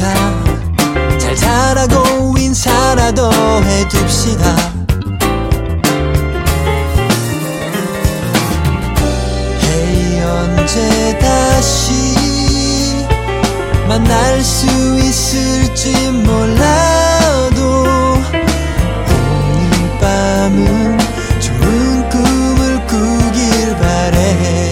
좋다. 잘 자라고 인사라도 해둡시다. Hey, 언제 다시 만날 수 있을지 몰라도 오늘 밤은 좋은 꿈을 꾸길 바래.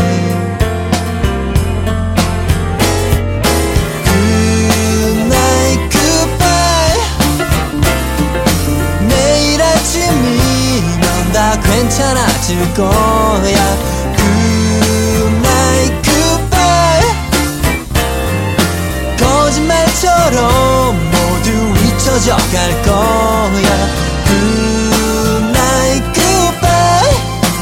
괜찮아질 거야. Good night, goodbye. 거짓말처럼 모두 잊혀져 갈 거야. Good night, goodbye.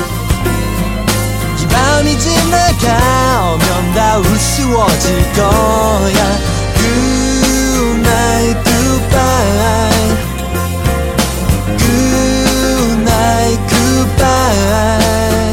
이 밤이 지나가면 다 우스워질 거야. Good night, goodbye. Good night, goodbye.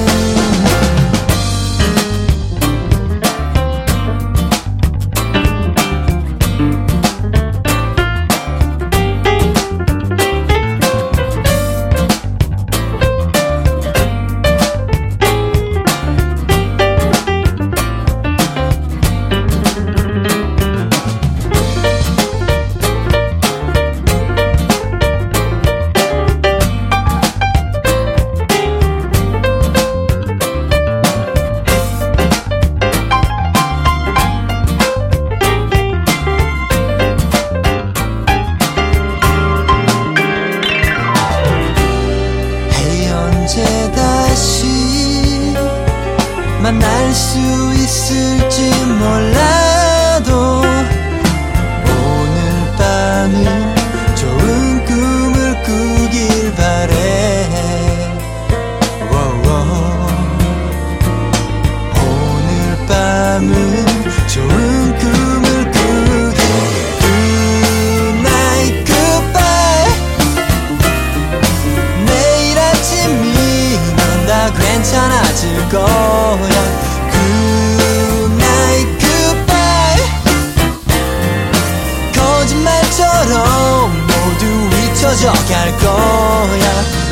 언제 다시 만날 수 있을지 몰라도 오늘 밤은 좋은 꿈을 꾸길 바래. 오늘 밤은 좋은 꿈을 꾸길. Good night, goodbye. 내일 아침이면 다 괜찮아질 거야. Good night, goodbye. 거짓말처럼 모두 잊혀져 갈 거야.